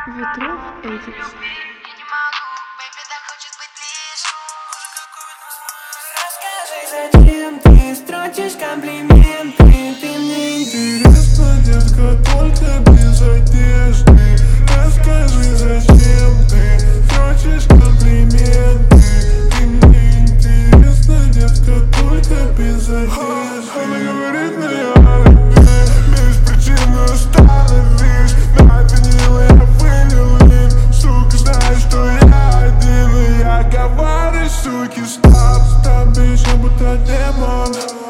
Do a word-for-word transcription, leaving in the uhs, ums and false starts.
Ветров Эдикс. Расскажи, зачем ты строчишь комплименты? Ты мне интересна, детка, только без одежды. Расскажи, зачем ты строчишь комплименты? Ты мне интересна, детка, только без одежды. Она говорит, но я беспричинно остановись. На винил я вылил вин. Сука, знаешь, что я один. И я говорю, суки, стоп, стоп, еще будто демон.